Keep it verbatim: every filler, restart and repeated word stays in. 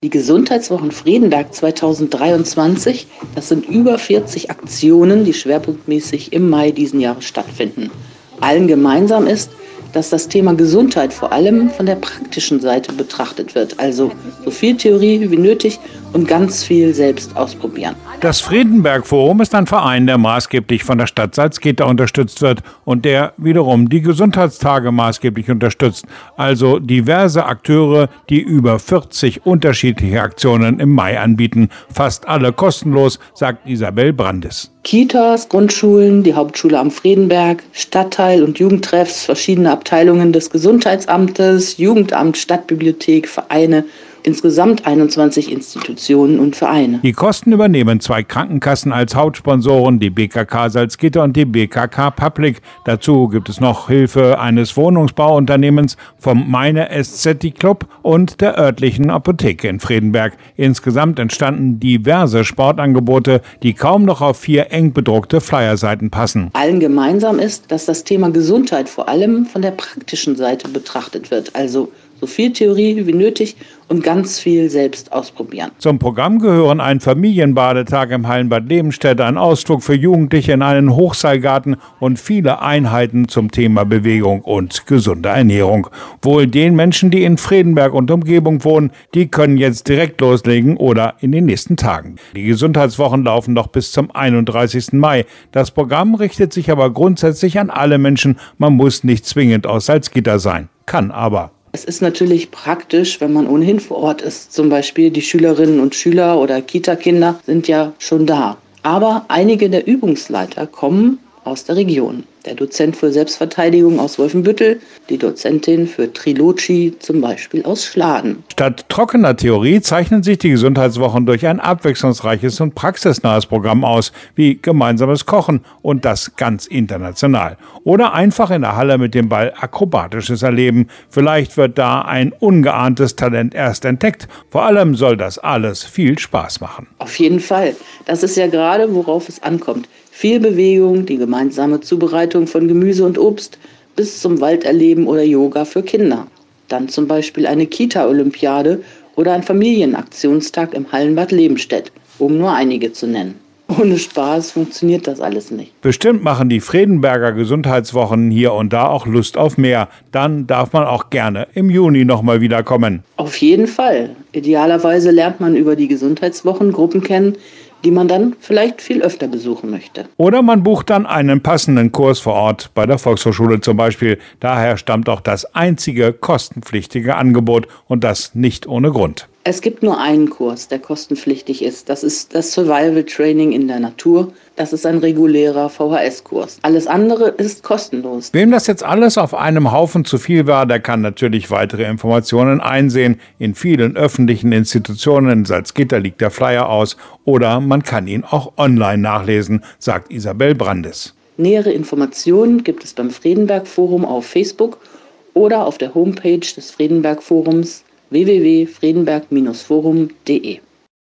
Die Gesundheitswochen Fredenberg zweitausenddreiundzwanzig, das sind über vierzig Aktionen, die schwerpunktmäßig im Mai diesen Jahres stattfinden. Allen gemeinsam ist, dass das Thema Gesundheit vor allem von der praktischen Seite betrachtet wird, also so viel Theorie wie nötig und ganz viel selbst ausprobieren. Das Fredenberg Forum ist ein Verein, der maßgeblich von der Stadt Salzgitter unterstützt wird und der wiederum die Gesundheitstage maßgeblich unterstützt, also diverse Akteure, die über vierzig unterschiedliche Aktionen im Mai anbieten, fast alle kostenlos, sagt Isabel Brandes. Kitas, Grundschulen, die Hauptschule am Fredenberg, Stadtteil- und Jugendtreffs, verschiedene Abteilungen des Gesundheitsamtes, Jugendamt, Stadtbibliothek, Vereine, insgesamt einundzwanzig Institutionen und Vereine. Die Kosten übernehmen zwei Krankenkassen als Hauptsponsoren, die B K K Salzgitter und die B K K Public. Dazu gibt es noch Hilfe eines Wohnungsbauunternehmens, vom Meine S Z Club und der örtlichen Apotheke in Fredenberg. Insgesamt entstanden diverse Sportangebote, die kaum noch auf vier eng bedruckte Flyerseiten passen. Allen gemeinsam ist, dass das Thema Gesundheit vor allem von der praktischen Seite betrachtet wird, also so viel Theorie wie nötig und ganz viel selbst ausprobieren. Zum Programm gehören ein Familienbadetag im Hallenbad Lebenstedt, ein Ausflug für Jugendliche in einen Hochseilgarten und viele Einheiten zum Thema Bewegung und gesunde Ernährung. Wohl den Menschen, die in Fredenberg und Umgebung wohnen, die können jetzt direkt loslegen oder in den nächsten Tagen. Die Gesundheitswochen laufen noch bis zum einunddreißigsten Mai. Das Programm richtet sich aber grundsätzlich an alle Menschen. Man muss nicht zwingend aus Salzgitter sein, kann aber. Es ist natürlich praktisch, wenn man ohnehin vor Ort ist. Zum Beispiel die Schülerinnen und Schüler oder Kita-Kinder sind ja schon da. Aber einige der Übungsleiter kommen aus der Region. Der Dozent für Selbstverteidigung aus Wolfenbüttel, die Dozentin für Triloci zum Beispiel aus Schladen. Statt trockener Theorie zeichnen sich die Gesundheitswochen durch ein abwechslungsreiches und praxisnahes Programm aus, wie gemeinsames Kochen und das ganz international. Oder einfach in der Halle mit dem Ball Akrobatisches erleben. Vielleicht wird da ein ungeahntes Talent erst entdeckt. Vor allem soll das alles viel Spaß machen. Auf jeden Fall. Das ist ja gerade, worauf es ankommt. Viel Bewegung, die gemeinsame Zubereitung von Gemüse und Obst bis zum Walderleben oder Yoga für Kinder. Dann zum Beispiel eine Kita-Olympiade oder ein Familienaktionstag im Hallenbad Lebenstedt, um nur einige zu nennen. Ohne Spaß funktioniert das alles nicht. Bestimmt machen die Fredenberger Gesundheitswochen hier und da auch Lust auf mehr. Dann darf man auch gerne im Juni nochmal wiederkommen. Auf jeden Fall. Idealerweise lernt man über die Gesundheitswochen Gruppen kennen, die man dann vielleicht viel öfter besuchen möchte. Oder man bucht dann einen passenden Kurs vor Ort, bei der Volkshochschule zum Beispiel. Daher stammt auch das einzige kostenpflichtige Angebot und das nicht ohne Grund. Es gibt nur einen Kurs, der kostenpflichtig ist. Das ist das Survival Training in der Natur. Das ist ein regulärer V H S-Kurs. Alles andere ist kostenlos. Wem das jetzt alles auf einem Haufen zu viel war, der kann natürlich weitere Informationen einsehen. In vielen öffentlichen Institutionen in Salzgitter liegt der Flyer aus oder man kann ihn auch online nachlesen, sagt Isabel Brandes. Nähere Informationen gibt es beim Fredenberg Forum auf Facebook oder auf der Homepage des Fredenberg Forums w w w punkt fredenberg Bindestrich forum punkt de.